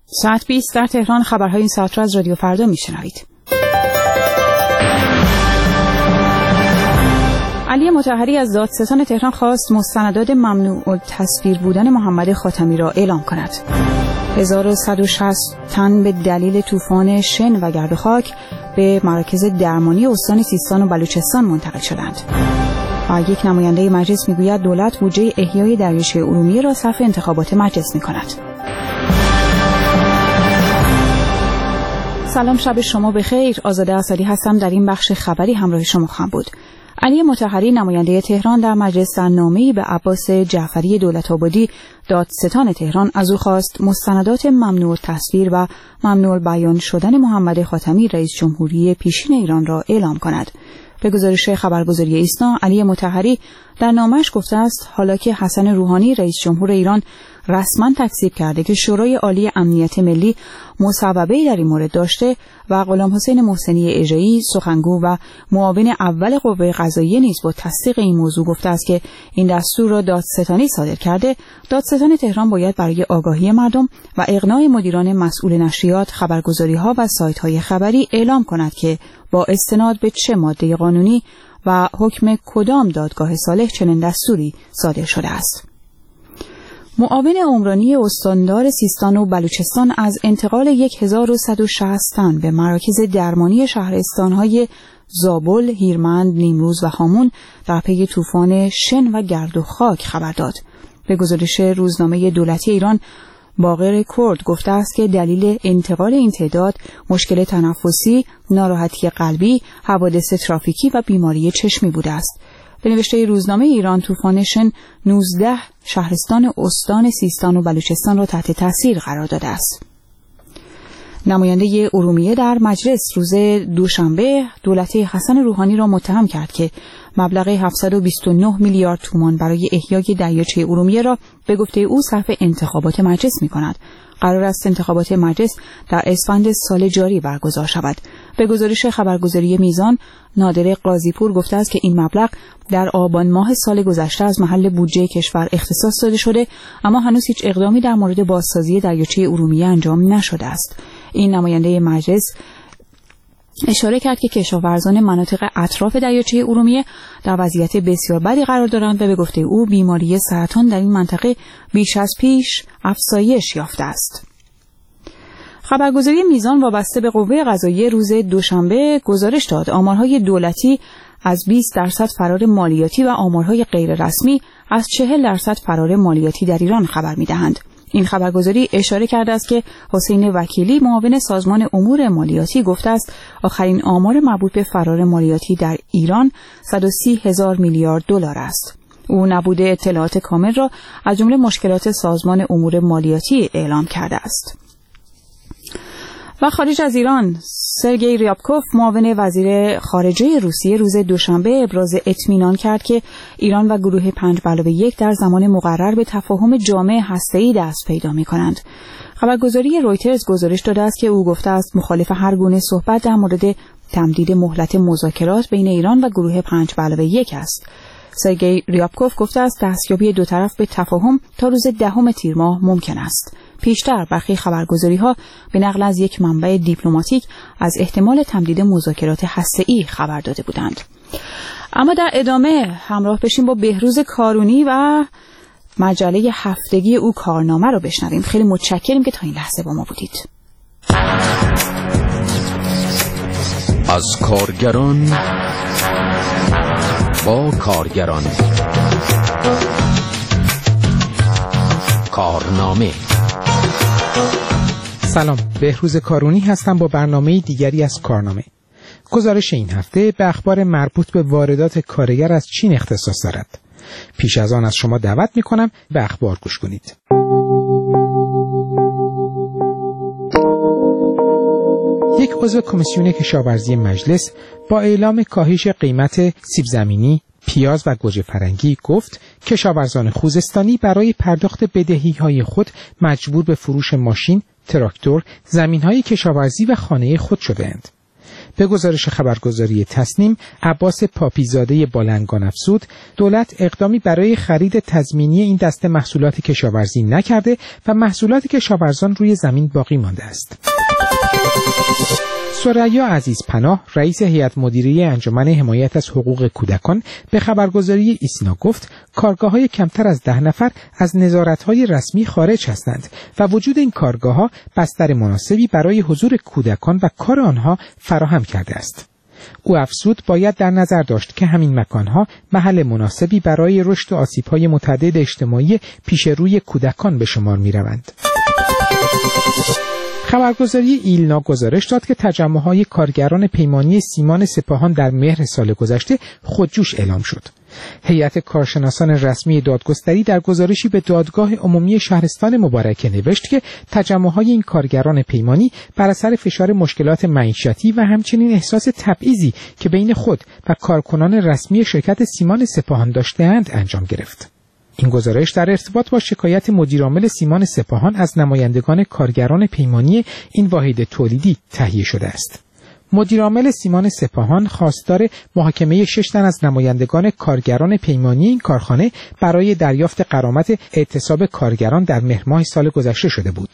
ساعت 20 در تهران. خبرهای این ساعت را از رادیو فردا میشنوید. علی مطهری از دادستان تهران خواست مستندات ممنوع التصویر بودن محمد خاتمی را اعلام کند. 1160 تن به دلیل طوفان شن و گرد و خاک به مراکز درمانی استان سیستان و بلوچستان منتقل شدند. و یک نماینده مجلس میگوید دولت بودجه احیای دریاچه ارومیه را صرف انتخابات مجلس میکند. سلام، شب شما بخیر. آزاده اسدی هستم. در این بخش خبری همراه شما خواهم بود. علی مطهری نماینده تهران در مجلس در نامه‌ای به عباس جعفری دولت‌آبادی دادستان تهران از او خواست مستندات ممنوع تصویر و ممنوع بیان شدن محمد خاتمی رئیس جمهوری پیشین ایران را اعلام کند. به گزارش خبرگزاری ایسنا، علی مطهری در نامه‌اش گفته است حالا که حسن روحانی رئیس جمهور ایران رسما تکذیب کرده که شورای عالی امنیت ملی مصوبه‌ای در این مورد داشته و غلام حسین محسنی اژه‌ای سخنگو و معاون اول قوه قضاییه نیز با تصدیق این موضوع گفته است که این دستور را دادستانی صادر کرده، دادستان تهران باید برای آگاهی مردم و اقناع مدیران مسئول نشریات، خبرگزاری‌ها و سایت‌های خبری اعلام کند که با استناد به چه ماده قانونی و حکم کدام دادگاه صالح چنین دستوری صادر شده است. معاون عمرانی استاندار سیستان و بلوچستان از انتقال 1160 تن به مراکز درمانی شهرستان‌های زابل، هیرمند، نیمروز و هامون در پی طوفان شن و گرد و خاک خبر داد. به گزارش روزنامه دولتی ایران، باقر کرد گفته است که دلیل انتقال این تعداد مشکل تنفسی، ناراحتی قلبی، حوادث ترافیکی و بیماری چشمی بوده است. به نوشته روزنامه ایران، طوفان شن 19 شهرستان استان سیستان و بلوچستان را تحت تاثیر قرار داده است. نماینده ارومیه در مجلس روز دوشنبه دولت حسن روحانی را متهم کرد که مبلغ 729 میلیارد تومان برای احیای دریاچه ارومیه را به گفته او صرف انتخابات مجلس می‌کند. قرار است انتخابات مجلس در اسفند سال جاری برگزار شود. به گزارش خبرگزاری میزان، نادر قاضی‌پور گفته است که این مبلغ در آبان ماه سال گذشته از محل بودجه کشور اختصاص داده شده، اما هنوز هیچ اقدامی در مورد بازسازی دریاچه ارومیه انجام نشده است. این نماینده مجلس اشاره کرد که کشاورزان مناطق اطراف دریاچه ارومیه در وضعیت بسیار بدی قرار دارند و به گفته او بیماری سرطان در این منطقه بیش از پیش افزایش یافته است. خبرگزاری میزان وابسته به قوه قضاییه روز دوشنبه گزارش داد آمارهای دولتی از 20% فرار مالیاتی و آمارهای غیر رسمی از 40% فرار مالیاتی در ایران خبر می‌دهند. این خبرگزاری اشاره کرده است که حسین وکیلی معاون سازمان امور مالیاتی گفته است آخرین آمار مربوط به فرار مالیاتی در ایران 130,000 میلیارد دلار است. او نبوده اطلاعات کامل را از جمله مشکلات سازمان امور مالیاتی اعلام کرده است. و خارج از ایران، سرگئی ریابکوف معاون وزیر خارجه روسیه روز دوشنبه ابراز اطمینان کرد که ایران و گروه 5+1 در زمان مقرر به تفاهم جامع هسته‌ای دست پیدا می‌کنند. خبرگزاری رویترز گزارش داده است که او گفته است مخالف هر گونه صحبت در مورد تمدید مهلت مذاکرات بین ایران و گروه 5+1 است. سرگئی ریابکوف گفته است دستیابی دو طرف به تفاهم تا روز 10 تیر ماه ممکن است. پیشتر برخی خبرگزاری‌ها به نقل از یک منبع دیپلماتیک از احتمال تمدید مذاکرات هسته‌ای خبر داده بودند. اما در ادامه همراه بشیم با بهروز کارونی و مجله هفتگی او کارنامه رو بشنویم. خیلی متشکریم که تا این لحظه با ما بودید. از کارگران با کارگران، کارنامه. سلام، بهروز کارونی هستم با برنامه دیگری از کارنامه. گزارش این هفته به اخبار مربوط به واردات کارگر از چین اختصاص دارد. پیش از آن از شما دعوت می‌کنم به اخبار گوش کنید. یک عضو کمیسیون کشاورزی مجلس با اعلام کاهش قیمت سیب زمینی، پیاز و گوجه فرنگی گفت کشاورزان خوزستانی برای پرداخت بدهی‌های خود مجبور به فروش ماشین، تراکتور، زمین‌های کشاورزی و خانه خود شده‌اند. به گزارش خبرگزاری تصنیم، عباس پاپیزاده بالنگان افزود دولت اقدامی برای خرید تضمینی این دسته محصولات کشاورزی نکرده و محصولات کشاورزان روی زمین باقی مانده است. ثریا عزیزپناه، رئیس هیئت مدیره انجمن حمایت از حقوق کودکان، به خبرگزاری ایسنا گفت کارگاه‌های کمتر از 10 نفر از نظارت‌های رسمی خارج هستند و وجود این کارگاه‌ها بستر مناسبی برای حضور کودکان و کار آنها فراهم کرده است. او افزود باید در نظر داشت که همین مکانها محل مناسبی برای رشد و آسیب‌های متعدد اجتماعی پیش روی کودکان به شمار می‌روند. خبرگزاری ایلنا گزارش داد که تجمع‌های کارگران پیمانی سیمان سپاهان در مهر سال گذشته خودجوش اعلام شد. هیئت کارشناسان رسمی دادگستری در گزارشی به دادگاه عمومی شهرستان مبارکه نوشت که تجمع‌های این کارگران پیمانی بر اثر فشار مشکلات معیشتی و همچنین احساس تبعیضی که بین خود و کارکنان رسمی شرکت سیمان سپاهان داشته‌اند انجام گرفت. این گزارش در ارتباط با شکایت مدیرعامل سیمان سپاهان از نمایندگان کارگران پیمانی این واحد تولیدی تهیه شده است. مدیرعامل سیمان سپاهان خواستار محاکمه 6 تن از نمایندگان کارگران پیمانی این کارخانه برای دریافت غرامت اعتصاب کارگران در مهر ماه سال گذشته شده بود.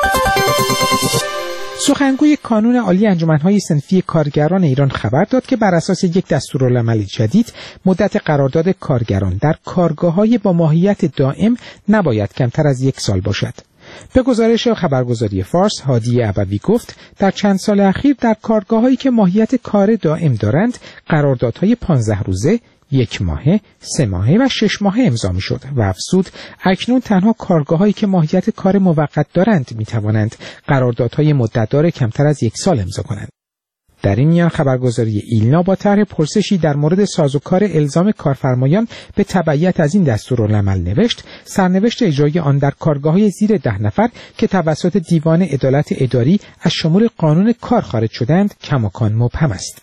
سخنگوی کانون عالی انجمن‌های صنفی کارگران ایران خبر داد که بر اساس یک دستورالعمل جدید مدت قرارداد کارگران در کارگاه‌های با ماهیت دائم نباید کمتر از 1 سال باشد. به گزارش خبرگزاری فارس، هادی ابوی گفت در چند سال اخیر در کارگاه‌هایی که ماهیت کار دائم دارند قراردادهای 15 روزه، 1 ماهه، 3 ماهه و 6 ماهه امضا می‌شد و افزود اکنون تنها کارگاه‌هایی که ماهیت کار موقت دارند می‌توانند قراردادهای مدتدار کمتر از 1 سال امضا کنند. در این میان خبرگزاری ایلنا با طرح پرسشی در مورد سازوکار الزام کارفرمایان به تبعیت از این دستورالعمل نوشت سرنوشت اجرای آن در کارگاه‌های زیر 10 نفر که توسط دیوان عدالت اداری از شمول قانون کار خارج شدند کماکان مبهم است.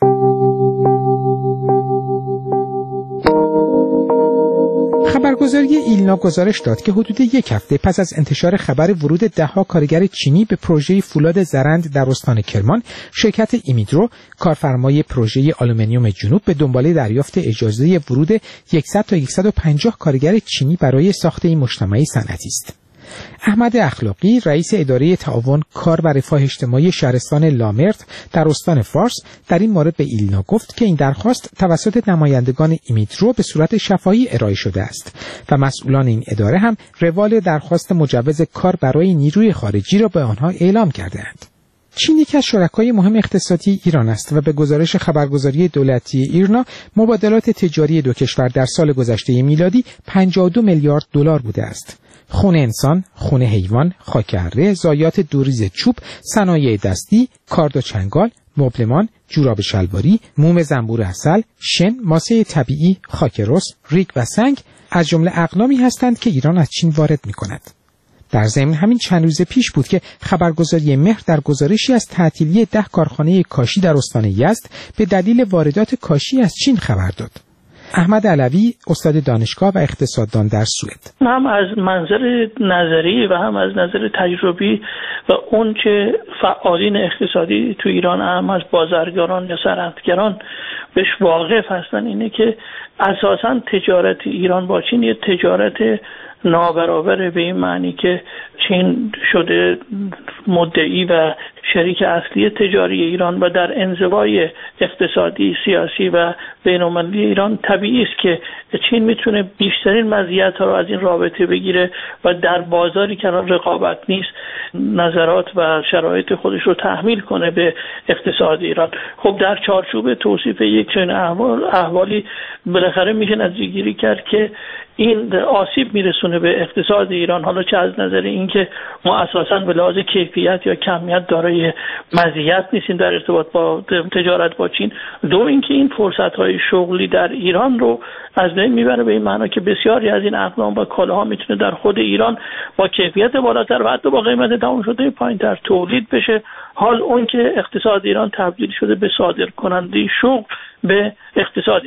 خبرگزاری ایلنا گزارش داد که حدود 1 هفته پس از انتشار خبر ورود 10 کارگر چینی به پروژه فولاد زرند در استان کرمان، شرکت ایمیدرو، کارفرمای پروژه آلومینیوم جنوب، به دنبال دریافت اجازه ورود 100 تا 150 کارگر چینی برای ساخت این مجتمع صنعتی است. احمد اخلاقی، رئیس اداره تعاون کار و رفاه اجتماعی شهرستان لامرت در استان فارس، در این مورد به ایلنا گفت که این درخواست توسط نمایندگان ایمیدرو به صورت شفاهی ارائه شده است و مسئولان این اداره هم روال درخواست مجوز کار برای نیروی خارجی را به آنها اعلام کرده‌اند. چین یکی از شرکای مهم اقتصادی ایران است و به گزارش خبرگزاری دولتی ایرنا مبادلات تجاری دو کشور در سال گذشته میلادی 52 میلیارد دلار بوده است. خون انسان، خون حیوان، خاک اره، ضایعات دوریز چوب، صنایع دستی، کارد و چنگال، مبلمان، جوراب شلواری، موم زنبور عسل، شن، ماسه طبیعی، خاک رس، ریگ و سنگ از جمله اقلامی هستند که ایران از چین وارد می‌کند. در ضمن همین چند روز پیش بود که خبرگزاری مهر در گزارشی از تعطیلی 10 کارخانه کاشی در استان یزد به دلیل واردات کاشی از چین خبر داد. احمد علوی، استاد دانشگاه و اقتصاددان در سوئد: هم از منظر نظری و هم از نظر تجربی و اون که فعالین اقتصادی تو ایران هم از بازرگانان یا صنعتگران بهش واقف هستن اینه که اساساً تجارت ایران با چین یه تجارت نابرابره، به این معنی که چین شده مدعی و شریک اصلی تجاری ایران و در انزوای اقتصادی، سیاسی و بین‌المللی ایران طبیعی است که چین میتونه بیشترین مزیت‌ها رو از این رابطه بگیره و در بازاری که رقابت نیست نظرات و شرایط خودش رو تحمیل کنه به اقتصاد ایران. خب در چارچوب توصیف یک چنین احوالی بالاخره میشه نتیجه‌گیری کرد که این آسیب میرسونه به اقتصاد ایران، حالا چه از نظر اینکه ما اساساً به لحاظ کیفیت یا کمیت دارای مزیت نیستیم در ارتباط با تجارت با چین، دو اینکه این فرصت‌های شغلی در ایران رو از بین میبره، به این معنا که بسیاری از این اقلام و کالاها میتونه در خود ایران با کیفیت بالاتر و حتی با قیمت تمام شده پایین‌تر تولید بشه، حال اون که اقتصاد ایران تبدیل شده به صادر کننده شغل به اقتصاد چین.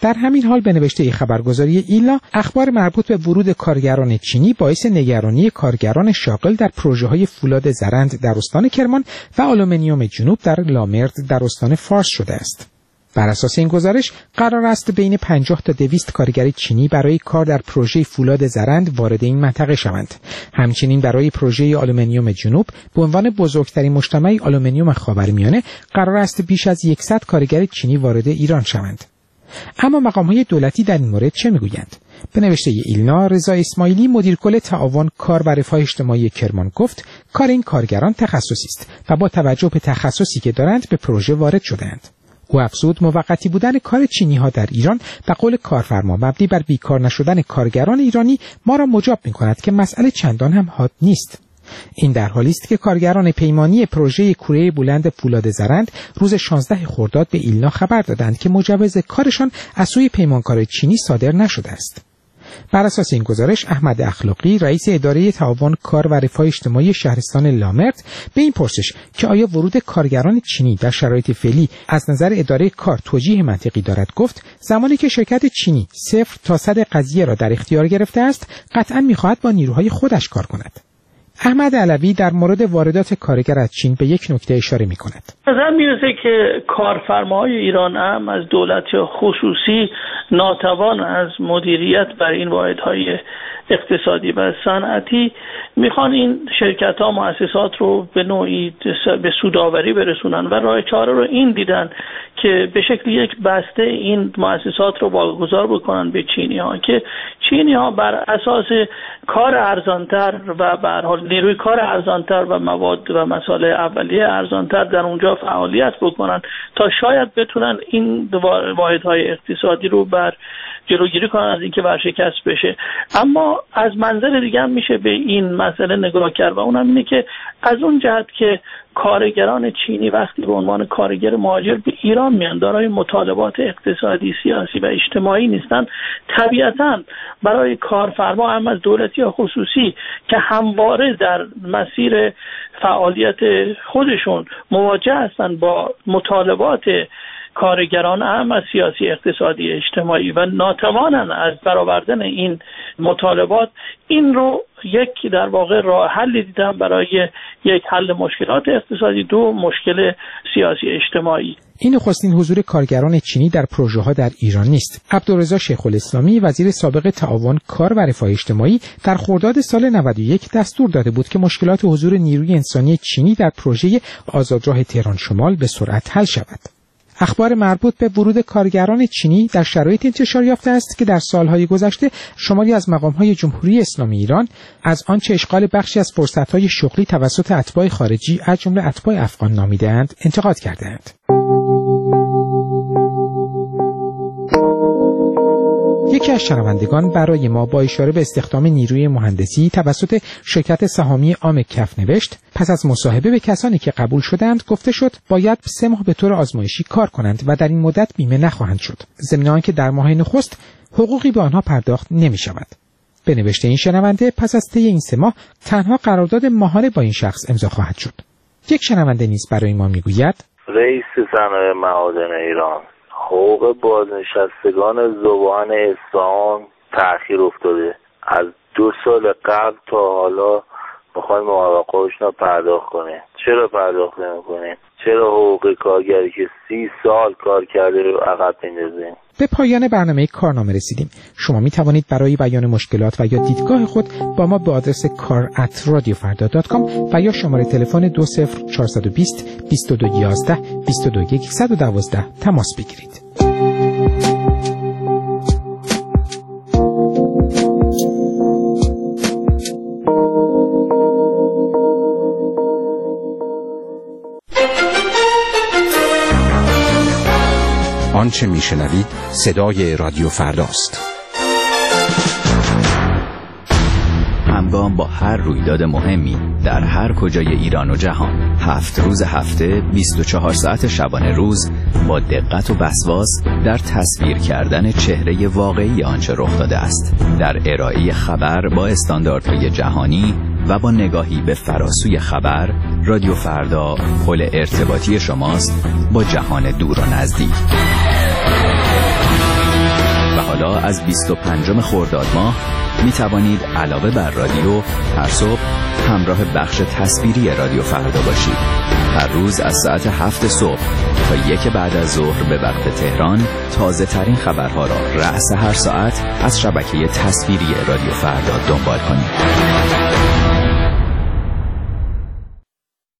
در همین حال به نوشته خبرگزاری ایلنا، اخبار مربوط به ورود کارگران چینی باعث نگرانی کارگران شاغل در پروژه‌های فولاد زرند در استان کرمان و آلومینیوم جنوب در لامرد در استان فارس شده است. بر اساس این گزارش قرار است بین 50 تا 200 کارگر چینی برای کار در پروژه فولاد زرند وارد این منطقه شوند. همچنین برای پروژه آلومینیوم جنوب به عنوان بزرگترین مجتمع آلومینیوم خاورمیانه قرار است بیش از 100 کارگر چینی وارد ایران شوند. اما مقام‌های دولتی در این مورد چه می‌گویند؟ به نوشته ایلنا، رضا اسماعیلی مدیر کل تعاون کار و رفاه اجتماعی کرمان گفت کار این کارگران تخصصی است و با توجه به تخصصی که دارند به پروژه وارد شدند. او افزود موقتی بودن کار چینی‌ها در ایران به قول کارفرما مبنی بر بیکار نشدن کارگران ایرانی ما را مجاب می‌کند که مسئله چندان هم حاد نیست. این در حالی است که کارگران پیمانی پروژه کوره بلند فولاد زرند روز 16 خرداد به ایلنا خبر دادند که مجوز کارشان از سوی پیمانکار چینی صادر نشده است. بر اساس این گزارش احمد اخلاقی رئیس اداره تعاون کار و رفاه اجتماعی شهرستان لامرد به این پرسش که آیا ورود کارگران چینی در شرایط فعلی از نظر اداره کار توجیه منطقی دارد گفت زمانی که شرکت چینی 0 تا 100 قضیه را در اختیار گرفته است قطعا می‌خواهد با نیروهای خودش کار کند. احمد علوی در مورد واردات کارگر از چین به یک نکته اشاره می‌کند. نظر میرسه که کارفرماهای ایران هم از دولت یا خصوصی ناتوان از مدیریت بر این واحدهای اقتصادی و صنعتی میخوان این شرکت‌ها مؤسسات رو به نوعی به سودآوری برسونن و راه چاره رو این دیدن که به شکل یک بسته این مؤسسات رو واگذار بکنن به چینی‌ها که چینی‌ها بر اساس کار ارزانتر و به هر حال نیروی کار ارزانتر و مواد و مسائل اولیه ارزانتر در اونجا فعالیت بکنن تا شاید بتونن این واحدهای اقتصادی رو بر جلوگیری کنن از اینکه ورشکست بشه. اما از منظر دیگه هم میشه به این مسئله نگاه کرد و اونم اینه که از اون جهت که کارگران چینی وقتی به عنوان کارگر مهاجر به ایران میان دارای مطالبات اقتصادی، سیاسی و اجتماعی نیستن، طبیعتاً برای کارفرما هم از دولتی یا خصوصی که همواره در مسیر فعالیت خودشون مواجه هستن با مطالبات کارگران هم از سیاسی، اقتصادی، اجتماعی و ناتوانن از برآوردن این مطالبات، این رو یک در واقع راه حل دیدن برای یک حل مشکلات اقتصادی، دو مشکل سیاسی اجتماعی. این نخستین حضور کارگران چینی در پروژه‌ها در ایران نیست. عبدالرضا شیخ الاسلامی وزیر سابق تعاون کار و رفاه اجتماعی در خرداد سال 91 دستور داده بود که مشکلات حضور نیروی انسانی چینی در پروژه آزادراه تهران شمال به سرعت حل شود. اخبار مربوط به ورود کارگران چینی در شرایط انتشار یافته است که در سالهای گذشته شماری از مقام‌های جمهوری اسلامی ایران از آنچه اشغال بخشی از فرصت‌های شغلی توسط اتباع خارجی از جمله اتباع افغان نامیده‌اند انتقاد کرده‌اند. یکی از شنوندگان برای ما با اشاره به استخدام نیروی مهندسی توسط شرکت سهامی عام کف نوشت: پس از مصاحبه به کسانی که قبول شدند گفته شد باید 3 ماه به طور آزمایشی کار کنند و در این مدت بیمه نخواهند شد، ضمن آنکه در ماه نخست حقوقی به آنها پرداخت نمی شود. به نوشته این شنونده پس از طی این 3 ماه تنها قرارداد ماهانه با این شخص امضا خواهد شد. یک شنونده نیز برای ما میگوید: رئیس صنایع معادن ایران، حقوق بازنشستگان ذوبان اصفهان تأخیر افتاده. از 2 سال قبل تا حالا میخوایم موافقه‌هاشون رو پرداخت کنه. چرا پرداخت نمی‌کنین؟ چرا حقوق کارگری که 30 سال کار کرده رو عقب میندازین؟ به پایان برنامه کارنامه رسیدیم. شما می توانید برای بیان مشکلات و یا دیدگاه خود با ما به آدرس kar@radiofarda.com و یا شماره تلفن 20420 2211 22112 تماس بگیرید. آنچه میشنوید صدای رادیو فرداست. همگام با هر رویداد مهمی در هر کجای ایران و جهان، 7 روز هفته 24 ساعت شبانه روز با دقت و وسواس در تصویر کردن چهره واقعی آنچه رخ داده است، در ارائه خبر با استانداردهای جهانی و با نگاهی به فراسوی خبر، رادیو فردا پل ارتباطی شماست با جهان دور و نزدیک. حالا از 25 خرداد ماه می توانید علاوه بر رادیو هر صبح همراه بخش تصویری رادیو فردا باشید. هر روز از ساعت 7 صبح تا 1 بعد از ظهر به وقت تهران تازه ترین خبرها را رأس هر ساعت از شبکه تصویری رادیو فردا دنبال کنید.